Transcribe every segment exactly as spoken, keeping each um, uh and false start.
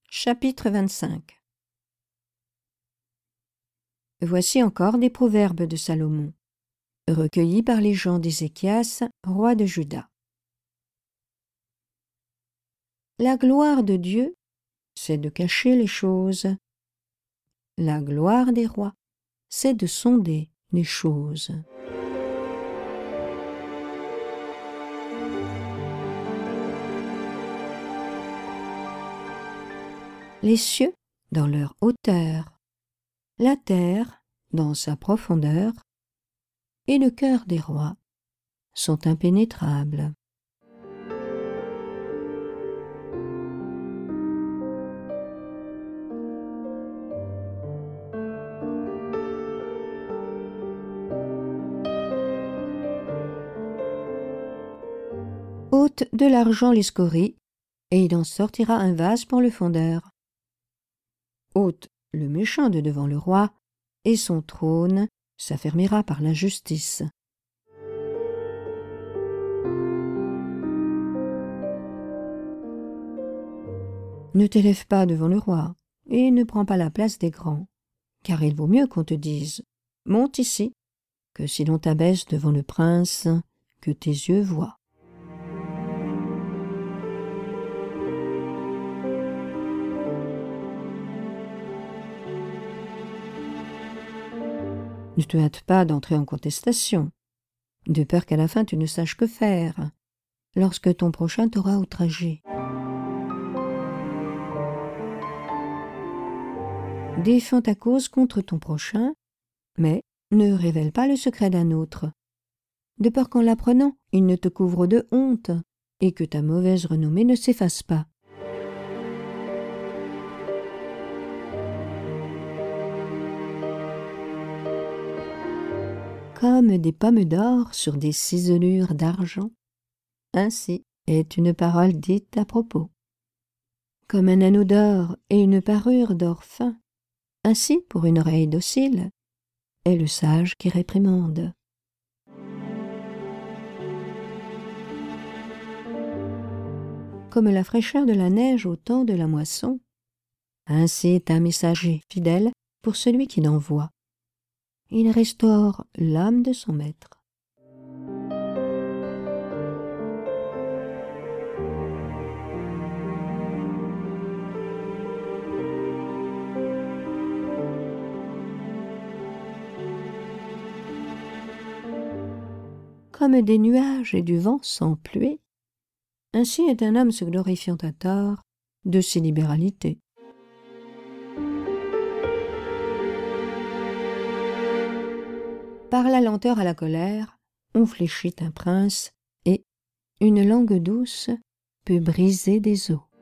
Chapitre vingt-cinq. Voici encore des proverbes de Salomon, recueillis par les gens d'Ézéchias, roi de Juda. La gloire de Dieu, c'est de cacher les choses. La gloire des rois, c'est de sonder les choses. Les cieux dans leur hauteur, la terre dans sa profondeur, et le cœur des rois sont impénétrables. Ôte de l'argent les scories, et il en sortira un vase pour le fondeur. Ôte le méchant de devant le roi, et son trône s'affermira par la justice. Ne t'élève pas devant le roi, et ne prends pas la place des grands, car il vaut mieux qu'on te dise « Monte ici », que si l'on t'abaisse devant le prince que tes yeux voient. Ne te hâte pas d'entrer en contestation, de peur qu'à la fin tu ne saches que faire, lorsque ton prochain t'aura outragé. Défends ta cause contre ton prochain, mais ne révèle pas le secret d'un autre, de peur qu'en l'apprenant, il ne te couvre de honte, et que ta mauvaise renommée ne s'efface pas. Comme des pommes d'or sur des ciselures d'argent, ainsi est une parole dite à propos. Comme un anneau d'or et une parure d'or fin, ainsi pour une oreille docile est le sage qui réprimande. Comme la fraîcheur de la neige au temps de la moisson, ainsi est un messager fidèle pour celui qui l'envoie. Il restaure l'âme de son maître. Comme des nuages et du vent sans pluie, ainsi est un homme se glorifiant à tort de ses libéralités. Par la lenteur à la colère, on fléchit un prince, et une langue douce peut briser des os.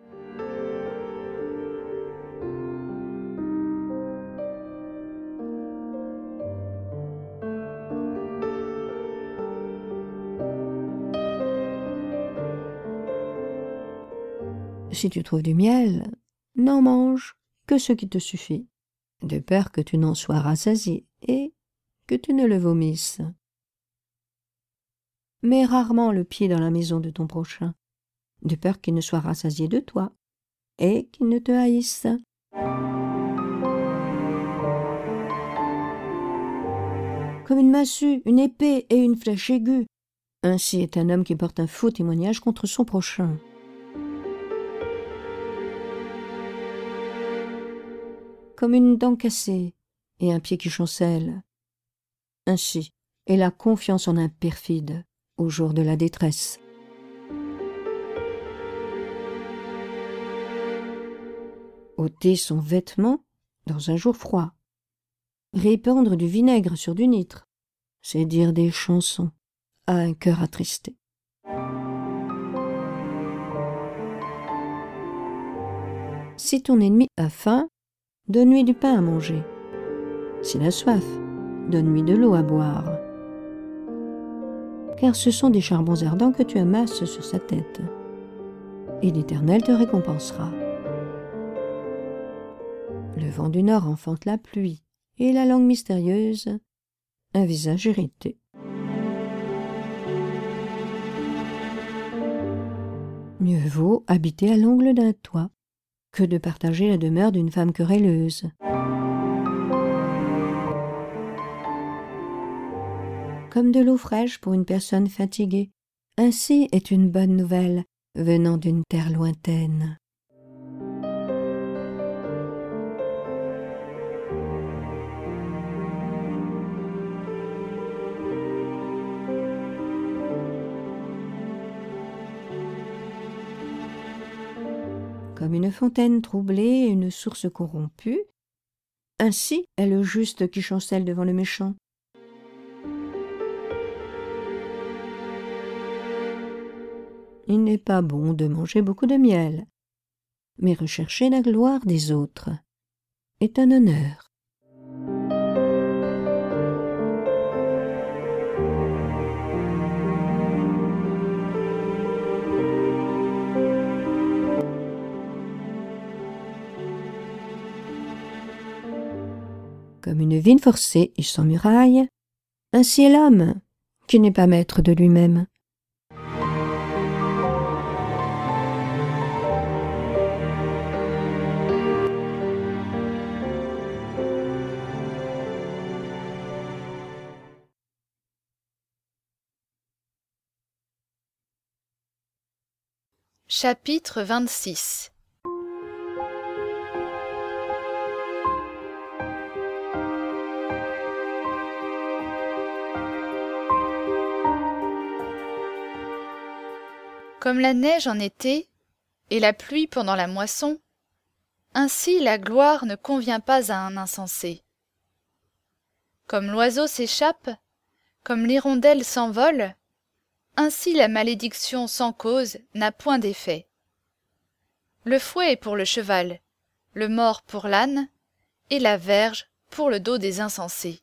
Si tu trouves du miel, n'en mange que ce qui te suffit, de peur que tu n'en sois rassasié et que tu ne le vomisses. Mets rarement le pied dans la maison de ton prochain, de peur qu'il ne soit rassasié de toi et qu'il ne te haïsse. Comme une massue, une épée et une flèche aiguë, ainsi est un homme qui porte un faux témoignage contre son prochain. Comme une dent cassée et un pied qui chancelle, ainsi est la confiance en un perfide au jour de la détresse. Ôter son vêtement dans un jour froid, répandre du vinaigre sur du nitre, c'est dire des chansons à un cœur attristé. Si ton ennemi a faim, donne-lui du pain à manger. S'il a soif, donne-lui de l'eau à boire. Car ce sont des charbons ardents que tu amasses sur sa tête, et l'Éternel te récompensera. Le vent du nord enfante la pluie, et la langue mystérieuse, un visage irrité. Mieux vaut habiter à l'angle d'un toit que de partager la demeure d'une femme querelleuse. Comme de l'eau fraîche pour une personne fatiguée, ainsi est une bonne nouvelle venant d'une terre lointaine. Comme une fontaine troublée et une source corrompue, ainsi est le juste qui chancelle devant le méchant. Il n'est pas bon de manger beaucoup de miel, mais rechercher la gloire des autres est un honneur. Comme une vigne forcée et sans muraille, ainsi est l'homme qui n'est pas maître de lui-même. Chapitre vingt-six. Comme la neige en été et la pluie pendant la moisson, ainsi la gloire ne convient pas à un insensé. Comme l'oiseau s'échappe, comme l'hirondelle s'envole, ainsi la malédiction sans cause n'a point d'effet. Le fouet est pour le cheval, le mors pour l'âne, et la verge pour le dos des insensés.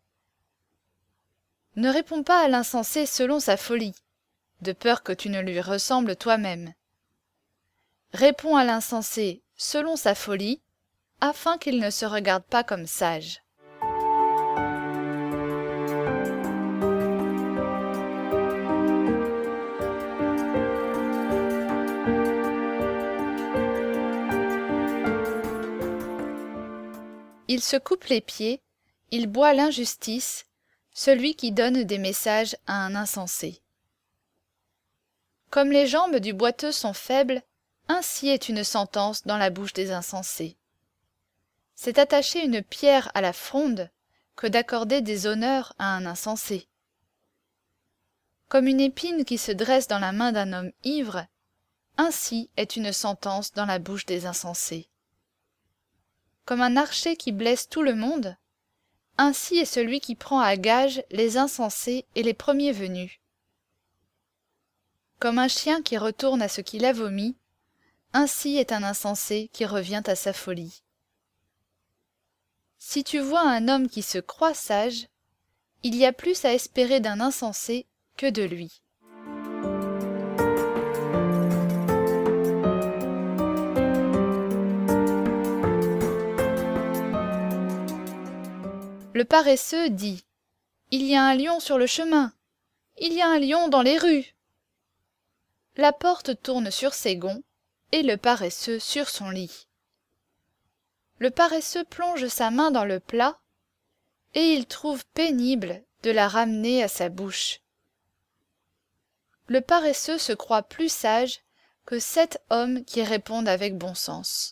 Ne réponds pas à l'insensé selon sa folie, de peur que tu ne lui ressembles toi-même. Réponds à l'insensé selon sa folie, afin qu'il ne se regarde pas comme sage. Il se coupe les pieds, il boit l'injustice, celui qui donne des messages à un insensé. Comme les jambes du boiteux sont faibles, ainsi est une sentence dans la bouche des insensés. C'est attacher une pierre à la fronde que d'accorder des honneurs à un insensé. Comme une épine qui se dresse dans la main d'un homme ivre, ainsi est une sentence dans la bouche des insensés. Comme un archer qui blesse tout le monde, ainsi est celui qui prend à gage les insensés et les premiers venus. Comme un chien qui retourne à ce qu'il a vomi, ainsi est un insensé qui revient à sa folie. Si tu vois un homme qui se croit sage, il y a plus à espérer d'un insensé que de lui. Le paresseux dit : « Il y a un lion sur le chemin, il y a un lion dans les rues. » La porte tourne sur ses gonds, et le paresseux sur son lit. Le paresseux plonge sa main dans le plat, et il trouve pénible de la ramener à sa bouche. Le paresseux se croit plus sage que sept hommes qui répondent avec bon sens.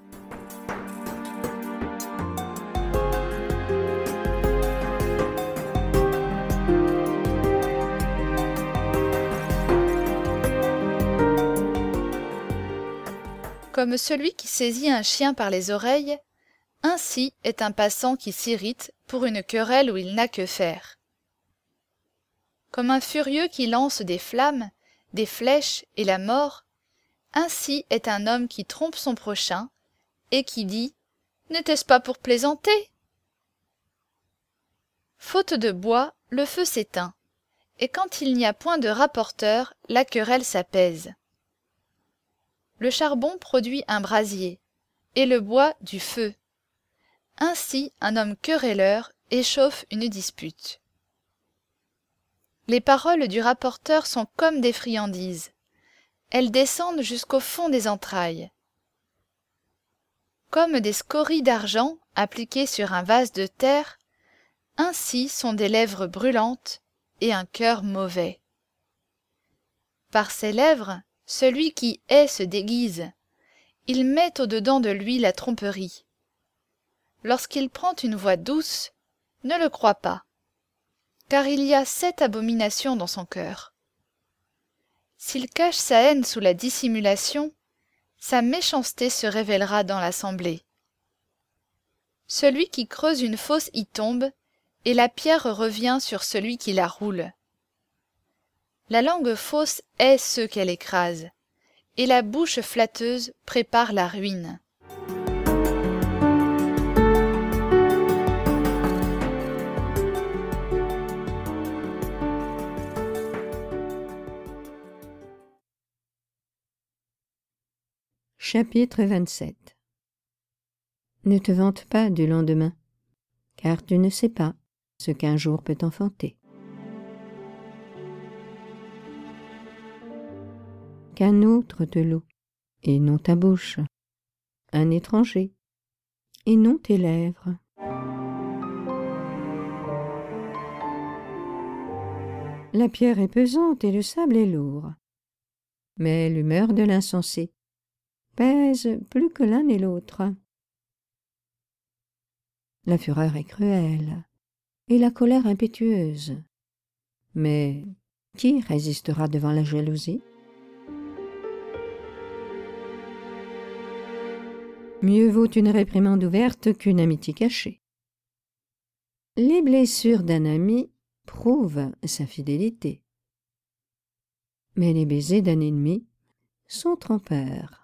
Comme celui qui saisit un chien par les oreilles, ainsi est un passant qui s'irrite pour une querelle où il n'a que faire. Comme un furieux qui lance des flammes, des flèches et la mort, ainsi est un homme qui trompe son prochain et qui dit « N'était-ce pas pour plaisanter ?» Faute de bois, le feu s'éteint, et quand il n'y a point de rapporteur, la querelle s'apaise. Le charbon produit un brasier, et le bois du feu. Ainsi, un homme querelleur échauffe une dispute. Les paroles du rapporteur sont comme des friandises. Elles descendent jusqu'au fond des entrailles. Comme des scories d'argent appliquées sur un vase de terre, ainsi sont des lèvres brûlantes et un cœur mauvais. Par ses lèvres, celui qui hait se déguise, il met au-dedans de lui la tromperie. Lorsqu'il prend une voix douce, ne le crois pas, car il y a sept abominations dans son cœur. S'il cache sa haine sous la dissimulation, sa méchanceté se révélera dans l'assemblée. Celui qui creuse une fosse y tombe, et la pierre revient sur celui qui la roule. La langue fausse hait ceux qu'elle écrase, et la bouche flatteuse prépare la ruine. Chapitre vingt-sept. Ne te vante pas du lendemain, car tu ne sais pas ce qu'un jour peut enfanter. Qu'un autre te loue, et non ta bouche, un étranger, et non tes lèvres. La pierre est pesante et le sable est lourd, mais l'humeur de l'insensé pèse plus que l'un et l'autre. La fureur est cruelle, et la colère impétueuse, mais qui résistera devant la jalousie? Mieux vaut une réprimande ouverte qu'une amitié cachée. Les blessures d'un ami prouvent sa fidélité, mais les baisers d'un ennemi sont trompeurs.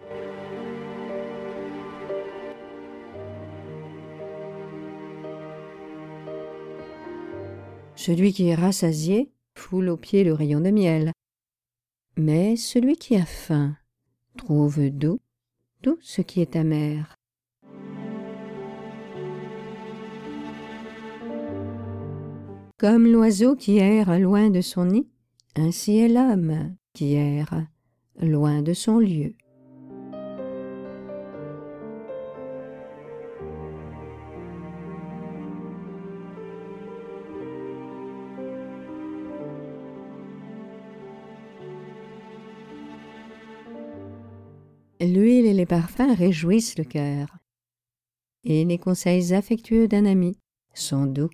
Celui qui est rassasié foule aux pieds le rayon de miel, mais celui qui a faim trouve doux tout ce qui est amer. Comme l'oiseau qui erre loin de son nid, ainsi est l'homme qui erre loin de son lieu. L'huile et les parfums réjouissent le cœur, et les conseils affectueux d'un ami sont doux.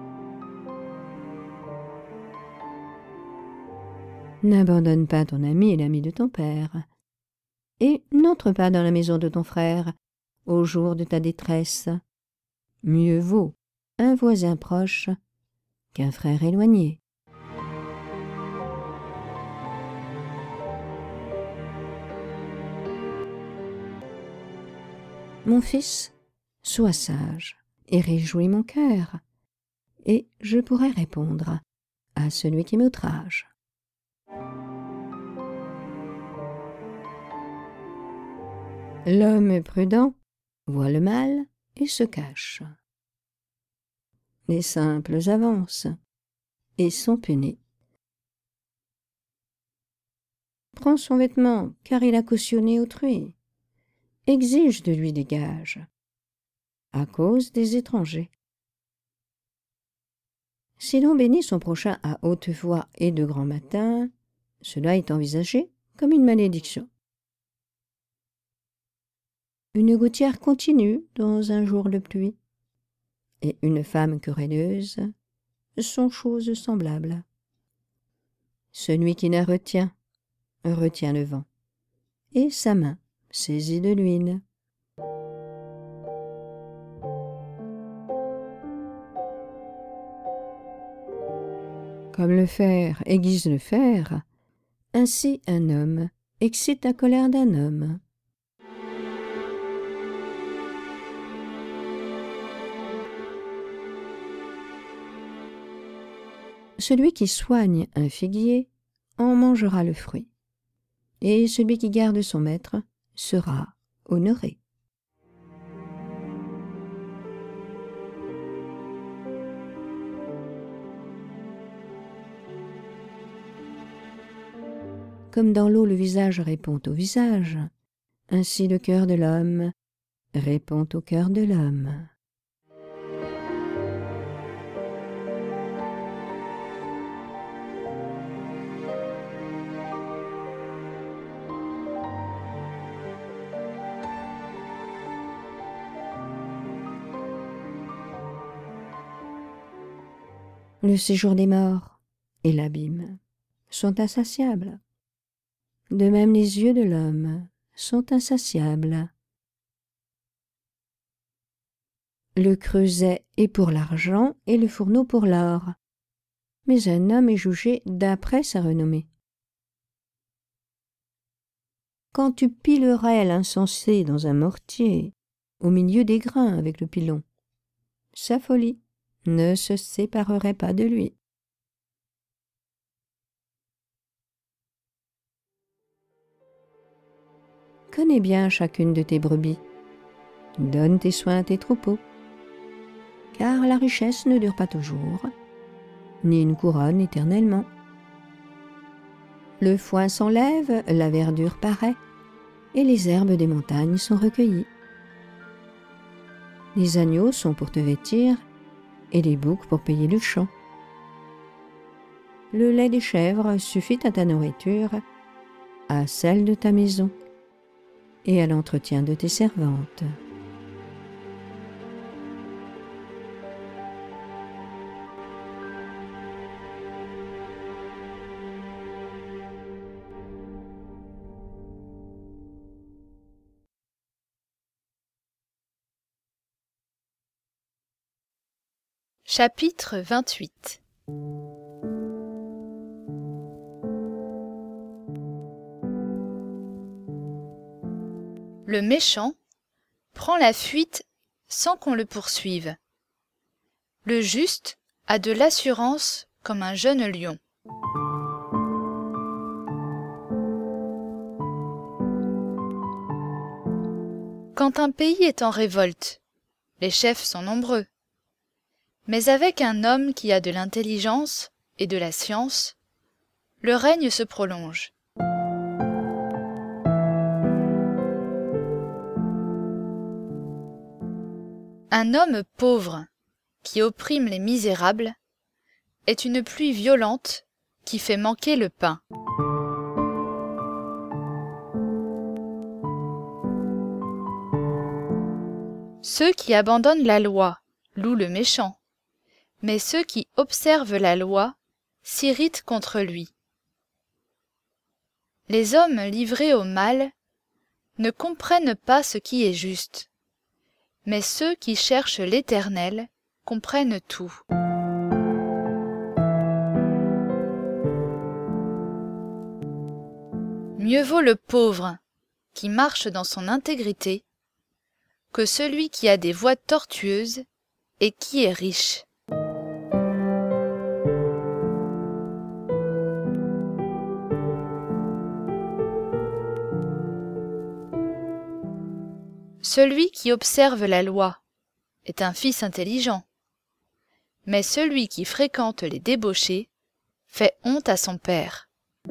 N'abandonne pas ton ami et l'ami de ton père, et n'entre pas dans la maison de ton frère au jour de ta détresse. Mieux vaut un voisin proche qu'un frère éloigné. Mon fils, sois sage et réjouis mon cœur, et je pourrai répondre à celui qui m'outrage. L'homme prudent voit le mal et se cache. Les simples avancent et sont punis. Prends son vêtement, car il a cautionné autrui. Exige de lui des gages, à cause des étrangers. Si l'on bénit son prochain à haute voix et de grand matin, cela est envisagé comme une malédiction. Une gouttière continue dans un jour de pluie, et une femme querelleuse sont choses semblables. Celui qui la retient, retient le vent, et sa main saisit de l'huile. Comme le fer aiguise le fer, ainsi un homme excite la colère d'un homme. Celui qui soigne un figuier en mangera le fruit, et celui qui garde son maître sera honoré. Comme dans l'eau le visage répond au visage, ainsi le cœur de l'homme répond au cœur de l'homme. Le séjour des morts et l'abîme sont insatiables. De même les yeux de l'homme sont insatiables. Le creuset est pour l'argent et le fourneau pour l'or, mais un homme est jugé d'après sa renommée. Quand tu pilerais l'insensé dans un mortier, au milieu des grains avec le pilon, sa folie ne se séparerait pas de lui. Connais bien chacune de tes brebis, donne tes soins à tes troupeaux, car la richesse ne dure pas toujours, ni une couronne éternellement. Le foin s'enlève, la verdure paraît, et les herbes des montagnes sont recueillies. Les agneaux sont pour te vêtir, et les boucs pour payer le champ. Le lait des chèvres suffit à ta nourriture, à celle de ta maison, et à l'entretien de tes servantes. Chapitre vingt-huit. Le méchant prend la fuite sans qu'on le poursuive. Le juste a de l'assurance comme un jeune lion. Quand un pays est en révolte, les chefs sont nombreux. Mais avec un homme qui a de l'intelligence et de la science, le règne se prolonge. Un homme pauvre qui opprime les misérables est une pluie violente qui fait manquer le pain. Ceux qui abandonnent la loi louent le méchant, mais ceux qui observent la loi s'irritent contre lui. Les hommes livrés au mal ne comprennent pas ce qui est juste, mais ceux qui cherchent l'Éternel comprennent tout. Mieux vaut le pauvre qui marche dans son intégrité que celui qui a des voies tortueuses et qui est riche. Celui qui observe la loi est un fils intelligent, mais celui qui fréquente les débauchés fait honte à son père.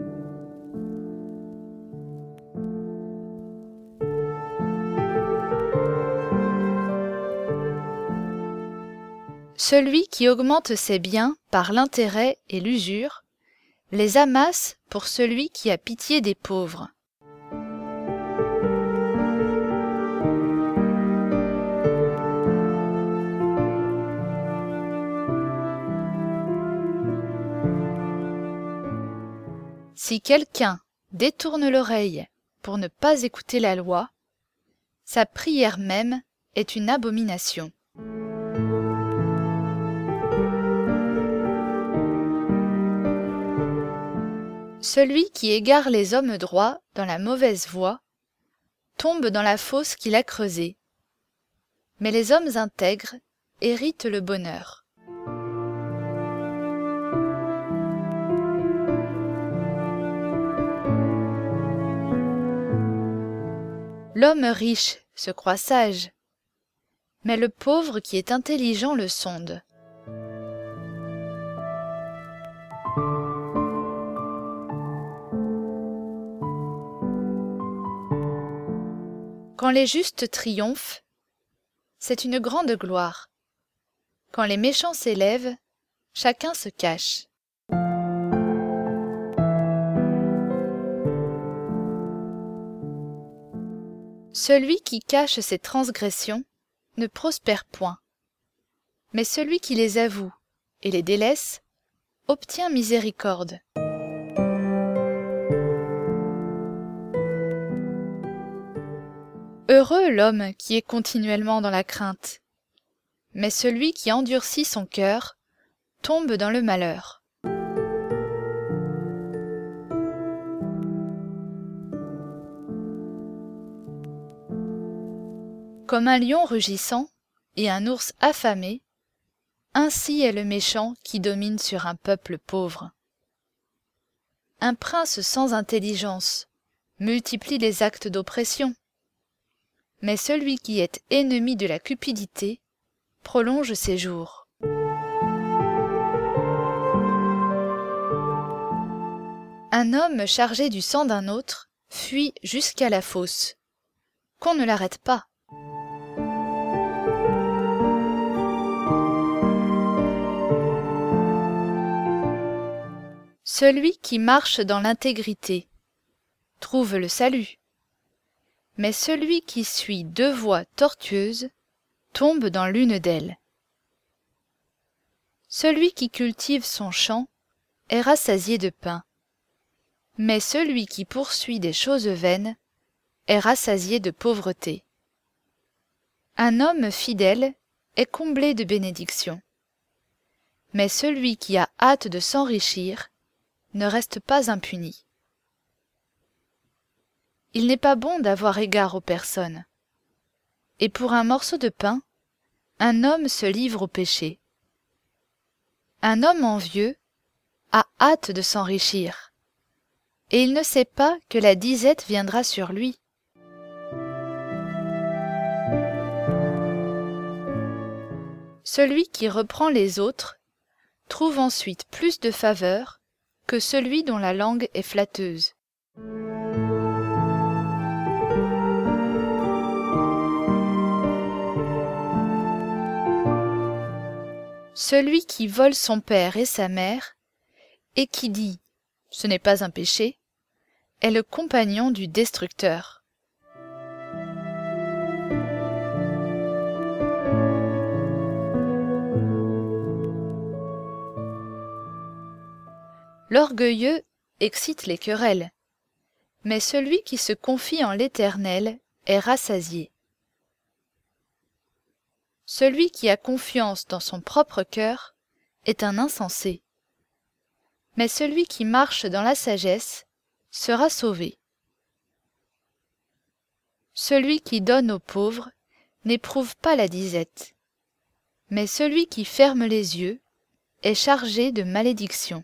Celui qui augmente ses biens par l'intérêt et l'usure les amasse pour celui qui a pitié des pauvres. Si quelqu'un détourne l'oreille pour ne pas écouter la loi, sa prière même est une abomination. Celui qui égare les hommes droits dans la mauvaise voie tombe dans la fosse qu'il a creusée, mais les hommes intègres héritent le bonheur. L'homme riche se croit sage, mais le pauvre qui est intelligent le sonde. Quand les justes triomphent, c'est une grande gloire. Quand les méchants s'élèvent, chacun se cache. Celui qui cache ses transgressions ne prospère point, mais celui qui les avoue et les délaisse obtient miséricorde. Heureux l'homme qui est continuellement dans la crainte, mais celui qui endurcit son cœur tombe dans le malheur. Comme un lion rugissant et un ours affamé, ainsi est le méchant qui domine sur un peuple pauvre. Un prince sans intelligence multiplie les actes d'oppression, mais celui qui est ennemi de la cupidité prolonge ses jours. Un homme chargé du sang d'un autre fuit jusqu'à la fosse. Qu'on ne l'arrête pas. Celui qui marche dans l'intégrité trouve le salut, mais celui qui suit deux voies tortueuses tombe dans l'une d'elles. Celui qui cultive son champ est rassasié de pain, mais celui qui poursuit des choses vaines est rassasié de pauvreté. Un homme fidèle est comblé de bénédictions, mais celui qui a hâte de s'enrichir ne reste pas impuni. Il n'est pas bon d'avoir égard aux personnes, et pour un morceau de pain, un homme se livre au péché. Un homme envieux a hâte de s'enrichir, et il ne sait pas que la disette viendra sur lui. Celui qui reprend les autres trouve ensuite plus de faveur que celui dont la langue est flatteuse. Celui qui vole son père et sa mère, et qui dit « ce n'est pas un péché », est le compagnon du destructeur. L'orgueilleux excite les querelles, mais celui qui se confie en l'Éternel est rassasié. Celui qui a confiance dans son propre cœur est un insensé, mais celui qui marche dans la sagesse sera sauvé. Celui qui donne aux pauvres n'éprouve pas la disette, mais celui qui ferme les yeux est chargé de malédiction.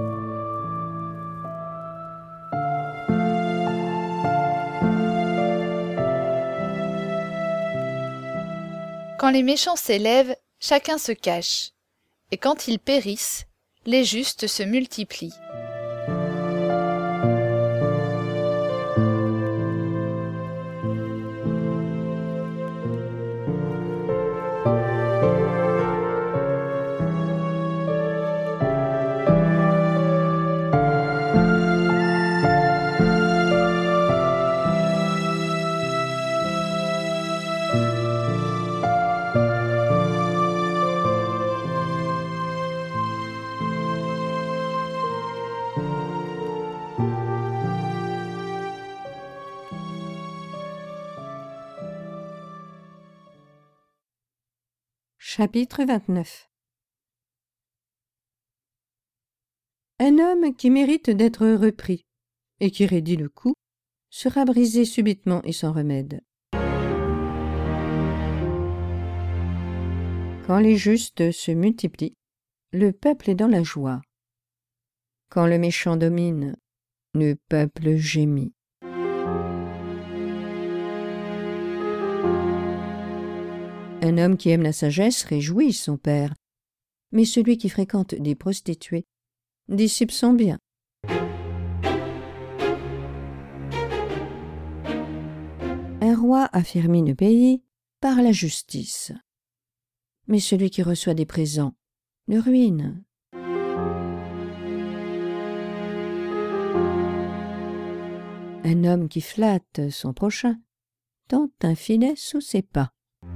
Quand les méchants s'élèvent, chacun se cache, et quand ils périssent, les justes se multiplient. Chapitre vingt-neuf. Un homme qui mérite d'être repris et qui raidit le coup sera brisé subitement et sans remède. Quand les justes se multiplient, le peuple est dans la joie. Quand le méchant domine, le peuple gémit. Un homme qui aime la sagesse réjouit son père, mais celui qui fréquente des prostituées dissipe son bien. Un roi affermit le pays, par la justice. Mais celui qui reçoit des présents le ruine. Un homme qui flatte son prochain tente un filet sous ses pas.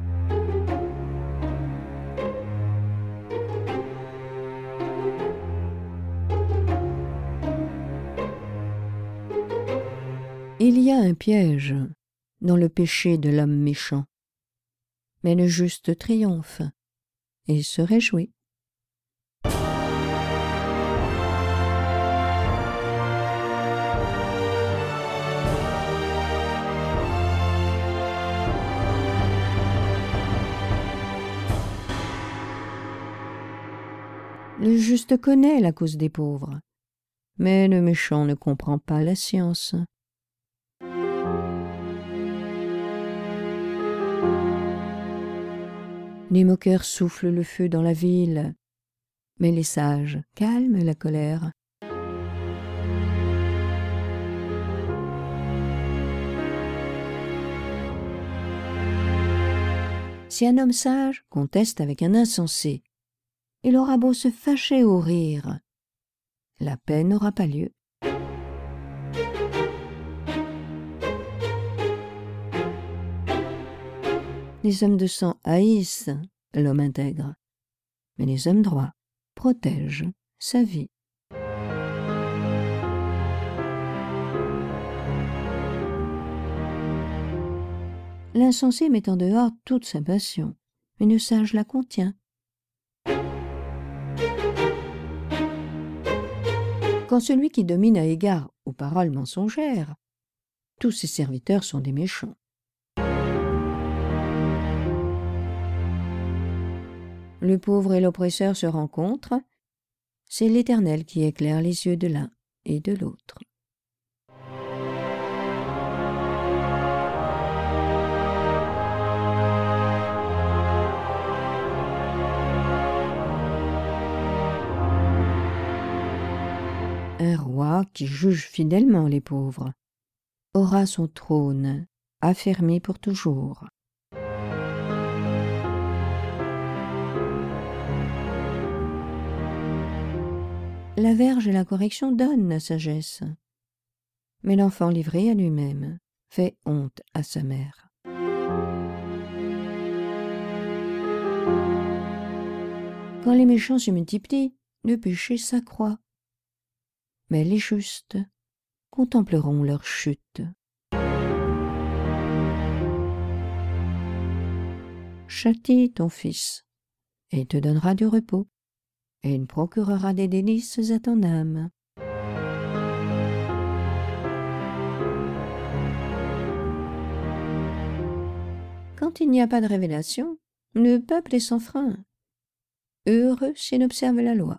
Il y a un piège dans le péché de l'homme méchant, mais le juste triomphe et se réjouit. Le juste connaît la cause des pauvres, mais le méchant ne comprend pas la science. Les moqueurs soufflent le feu dans la ville, mais les sages calment la colère. Si un homme sage conteste avec un insensé, il aura beau se fâcher ou rire, la paix n'aura pas lieu. Les hommes de sang haïssent l'homme intègre, mais les hommes droits protègent sa vie. L'insensé met en dehors toute sa passion, mais le sage la contient. Quand celui qui domine a égard aux paroles mensongères, tous ses serviteurs sont des méchants. Le pauvre et l'oppresseur se rencontrent, c'est l'Éternel qui éclaire les yeux de l'un et de l'autre. Un roi qui juge fidèlement les pauvres aura son trône affermi pour toujours. La verge et la correction donnent la sagesse, mais l'enfant livré à lui-même fait honte à sa mère. Quand les méchants se multiplient, le péché s'accroît, mais les justes contempleront leur chute. Châtie ton fils, et il te donnera du repos, et il procurera des délices à ton âme. Quand il n'y a pas de révélation, le peuple est sans frein. Heureux s'il observe la loi.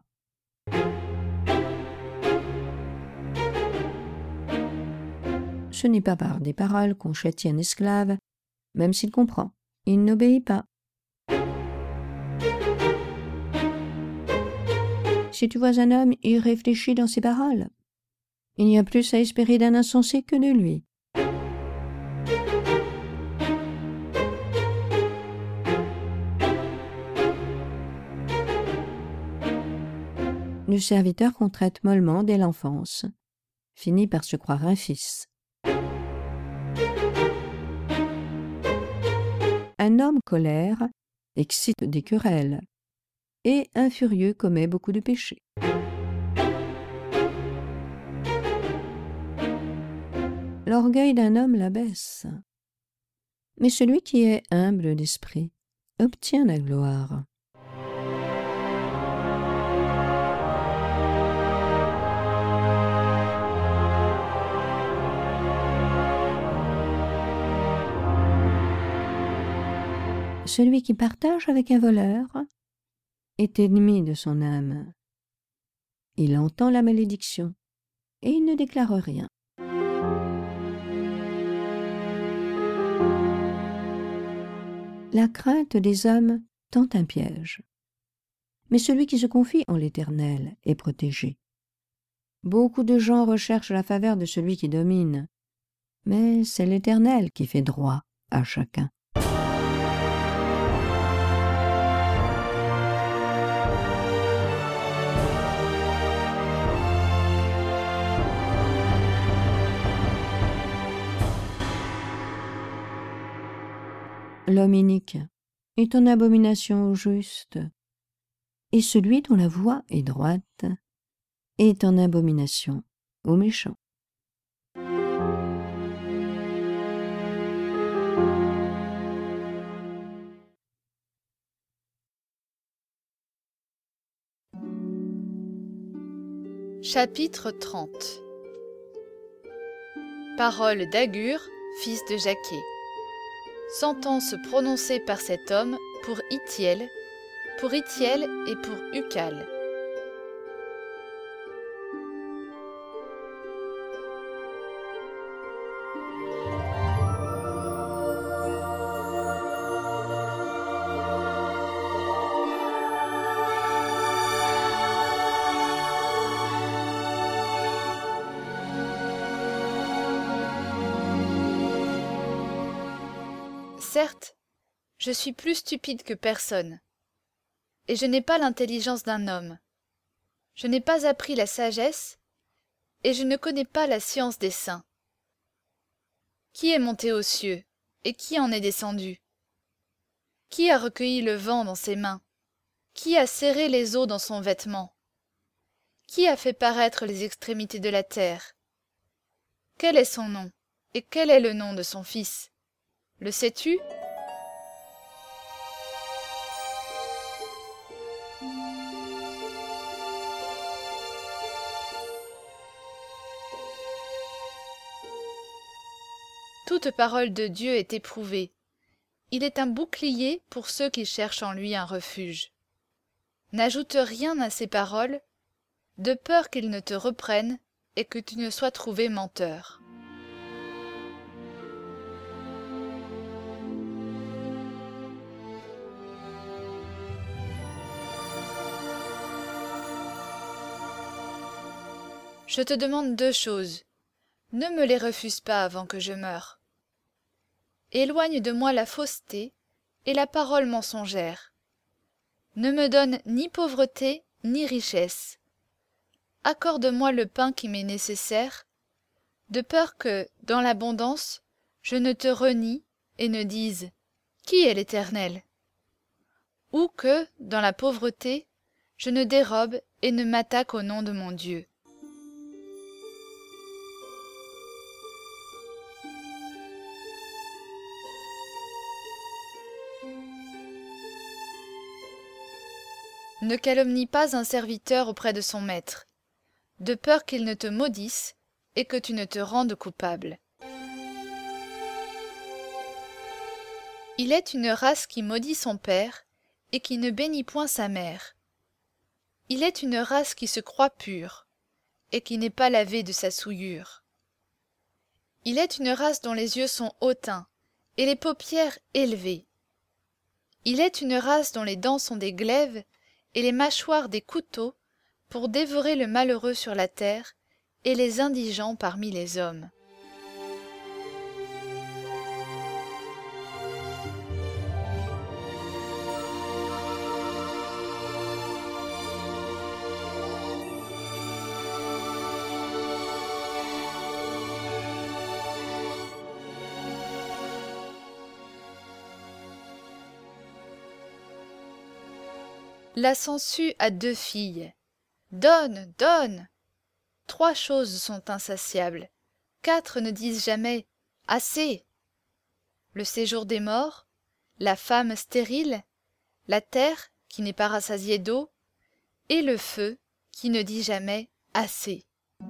Ce n'est pas par des paroles qu'on châtie un esclave, même s'il comprend, il n'obéit pas. Si tu vois un homme irréfléchi dans ses paroles, il n'y a plus à espérer d'un insensé que de lui. Le serviteur qu'on traite mollement dès l'enfance finit par se croire un fils. Un homme colère excite des querelles, et un furieux commet beaucoup de péchés. L'orgueil d'un homme l'abaisse, mais celui qui est humble d'esprit obtient la gloire. Celui qui partage avec un voleur est ennemi de son âme. Il entend la malédiction et il ne déclare rien. La crainte des hommes tend un piège, mais celui qui se confie en l'Éternel est protégé. Beaucoup de gens recherchent la faveur de celui qui domine, mais c'est l'Éternel qui fait droit à chacun. L'homme inique est en abomination au juste, et celui dont la voie est droite est en abomination au méchant. Chapitre trente. Parole d'Agur, fils de Jaquet. Sentence prononcée par cet homme pour Ithiel, pour Ithiel et pour Ucal. Certes, je suis plus stupide que personne, et je n'ai pas l'intelligence d'un homme. Je n'ai pas appris la sagesse, et je ne connais pas la science des saints. Qui est monté aux cieux, et qui en est descendu? Qui a recueilli le vent dans ses mains? Qui a serré les eaux dans son vêtement? Qui a fait paraître les extrémités de la terre? Quel est son nom, et quel est le nom de son fils? Le sais-tu? Toute parole de Dieu est éprouvée. Il est un bouclier pour ceux qui cherchent en lui un refuge. N'ajoute rien à ces paroles, de peur qu'ils ne te reprennent et que tu ne sois trouvé menteur. Je te demande deux choses. Ne me les refuse pas avant que je meure. Éloigne de moi la fausseté et la parole mensongère. Ne me donne ni pauvreté ni richesse. Accorde-moi le pain qui m'est nécessaire, de peur que, dans l'abondance, je ne te renie et ne dise « Qui est l'Éternel ?» ou que, dans la pauvreté, je ne dérobe et ne m'attaque au nom de mon Dieu. Ne calomnie pas un serviteur auprès de son maître, de peur qu'il ne te maudisse et que tu ne te rendes coupable. Il est une race qui maudit son père et qui ne bénit point sa mère. Il est une race qui se croit pure et qui n'est pas lavée de sa souillure. Il est une race dont les yeux sont hautains et les paupières élevées. Il est une race dont les dents sont des glaives et les mâchoires des couteaux pour dévorer le malheureux sur la terre et les indigents parmi les hommes. La sangsue a deux filles. Donne, donne. Trois choses sont insatiables. Quatre ne disent jamais assez. Le séjour des morts, la femme stérile, la terre qui n'est pas rassasiée d'eau, et le feu qui ne dit jamais assez.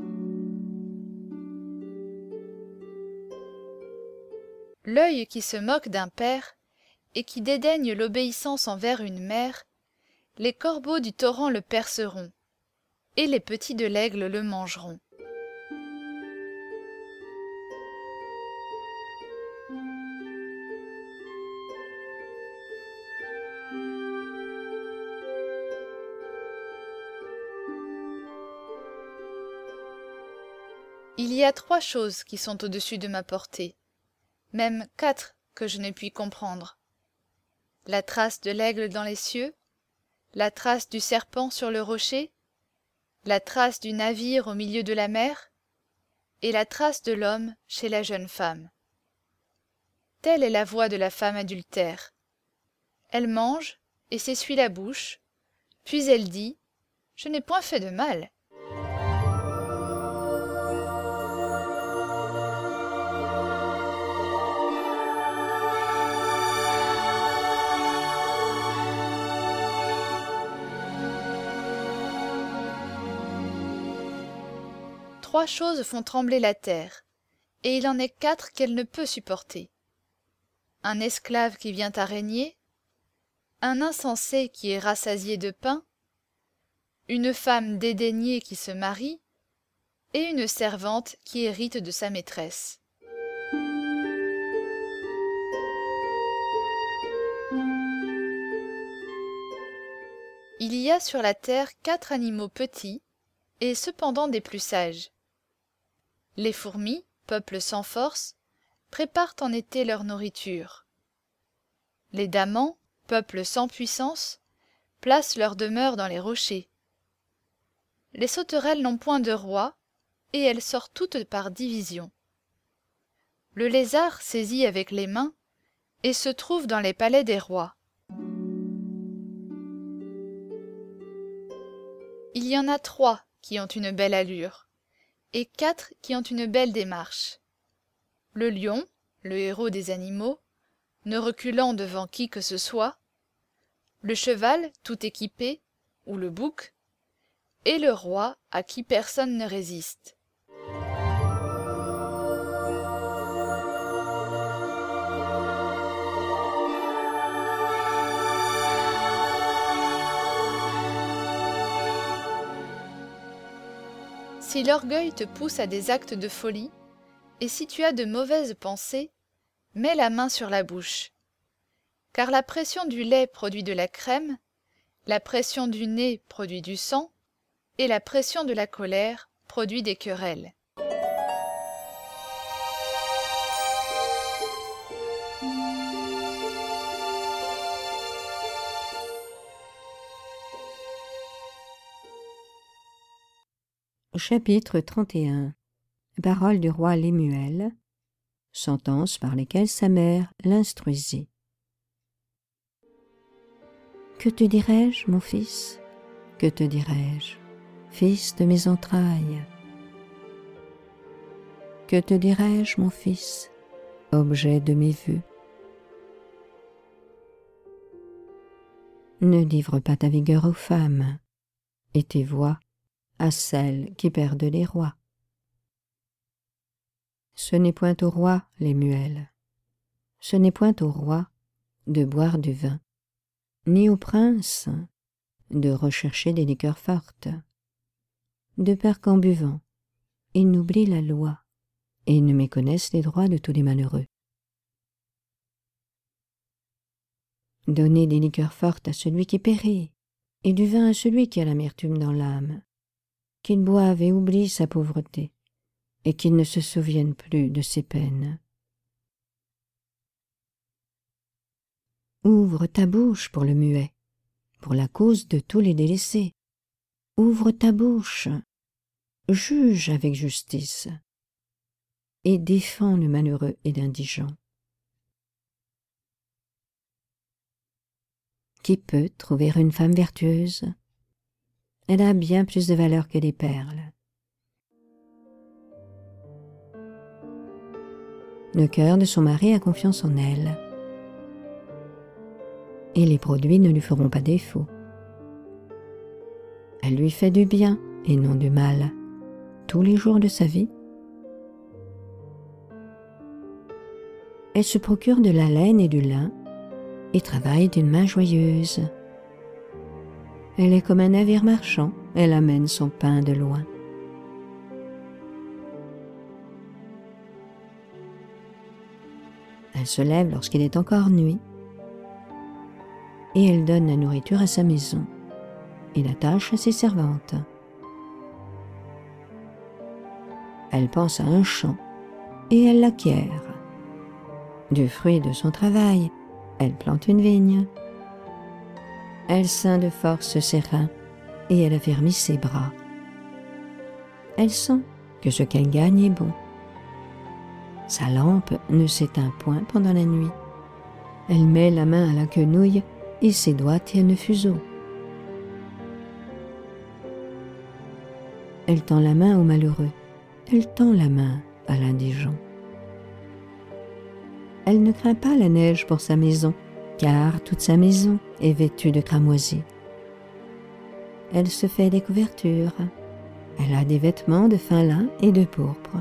L'œil qui se moque d'un père et qui dédaigne l'obéissance envers une mère, les corbeaux du torrent le perceront, et les petits de l'aigle le mangeront. Il y a trois choses qui sont au-dessus de ma portée, même quatre que je ne puis comprendre. La trace de l'aigle dans les cieux, la trace du serpent sur le rocher, la trace du navire au milieu de la mer, et la trace de l'homme chez la jeune femme. Telle est la voix de la femme adultère. Elle mange et s'essuie la bouche, puis elle dit « Je n'ai point fait de mal ». Trois choses font trembler la terre, et il en est quatre qu'elle ne peut supporter. Un esclave qui vient à régner, un insensé qui est rassasié de pain, une femme dédaignée qui se marie, et une servante qui hérite de sa maîtresse. Il y a sur la terre quatre animaux petits, et cependant des plus sages. Les fourmis, peuple sans force, préparent en été leur nourriture. Les damans, peuple sans puissance, placent leur demeure dans les rochers. Les sauterelles n'ont point de roi, et elles sortent toutes par division. Le lézard saisit avec les mains, et se trouve dans les palais des rois. Il y en a trois qui ont une belle allure, et quatre qui ont une belle démarche. Le lion, le héros des animaux, ne reculant devant qui que ce soit, le cheval tout équipé, ou le bouc, et le roi à qui personne ne résiste. Si l'orgueil te pousse à des actes de folie, et si tu as de mauvaises pensées, mets la main sur la bouche. Car la pression du lait produit de la crème, la pression du nez produit du sang, et la pression de la colère produit des querelles. Chapitre trente et un. Paroles du roi Lemuel, sentences par lesquelles sa mère l'instruisit. Que te dirai-je, mon fils? Que te dirai-je, fils de mes entrailles? Que te dirai-je, mon fils, objet de mes vœux? Ne livre pas ta vigueur aux femmes, et tes voix à celles qui perdent les rois. Ce n'est point au roi, Lemuel, ce n'est point au roi de boire du vin, ni au prince de rechercher des liqueurs fortes, de peur qu'en buvant, ils n'oublient la loi et ne méconnaissent les droits de tous les malheureux. Donnez des liqueurs fortes à celui qui périt, et du vin à celui qui a l'amertume dans l'âme, qu'il boive et oublie sa pauvreté, et qu'il ne se souvienne plus de ses peines. Ouvre ta bouche pour le muet, pour la cause de tous les délaissés. Ouvre ta bouche, juge avec justice, et défends le malheureux et l'indigent. Qui peut trouver une femme vertueuse? Elle a bien plus de valeur que les perles. Le cœur de son mari a confiance en elle, et les produits ne lui feront pas défaut. Elle lui fait du bien et non du mal, tous les jours de sa vie. Elle se procure de la laine et du lin, et travaille d'une main joyeuse. Elle est comme un navire marchand, elle amène son pain de loin. Elle se lève lorsqu'il est encore nuit, et elle donne la nourriture à sa maison, et la tâche à ses servantes. Elle pense à un champ, et elle l'acquiert. Du fruit de son travail, elle plante une vigne. Elle ceint de force ses reins, et elle affermit ses bras. Elle sent que ce qu'elle gagne est bon. Sa lampe ne s'éteint point pendant la nuit. Elle met la main à la quenouille et ses doigts tiennent le fuseau. Elle tend la main au malheureux, elle tend la main à l'indigent. Elle ne craint pas la neige pour sa maison, car toute sa maison est vêtue de cramoisi. Elle se fait des couvertures, elle a des vêtements de fin lin et de pourpre.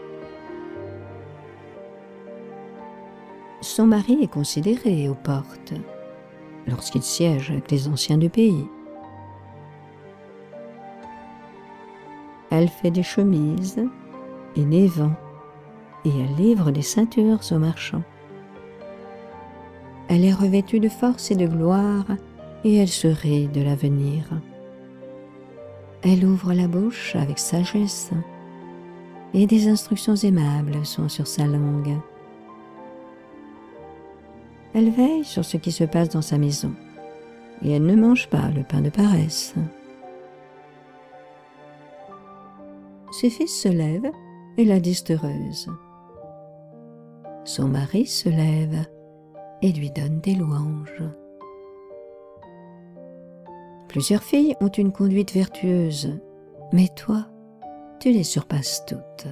Son mari est considéré aux portes, lorsqu'il siège avec les anciens du pays. Elle fait des chemises et des vents, et elle livre des ceintures aux marchands. Elle est revêtue de force et de gloire, et elle se rit de l'avenir. Elle ouvre la bouche avec sagesse, et des instructions aimables sont sur sa langue. Elle veille sur ce qui se passe dans sa maison, et elle ne mange pas le pain de paresse. Ses fils se lèvent et la disent heureuse. Son mari se lève et lui donne des louanges. Plusieurs filles ont une conduite vertueuse, mais toi, tu les surpasses toutes.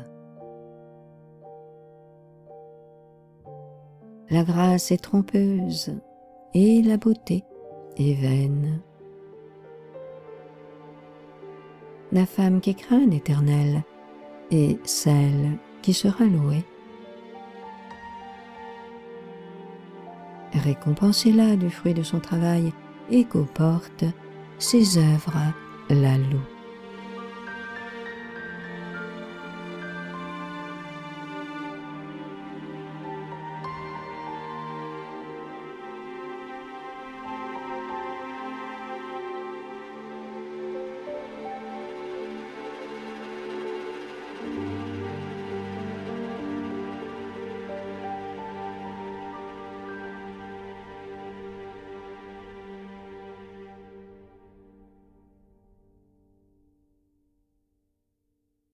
La grâce est trompeuse et la beauté est vaine. La femme qui craint l'Éternel est celle qui sera louée. Récompensez-la du fruit de son travail et qu'aux portes ses œuvres la louent.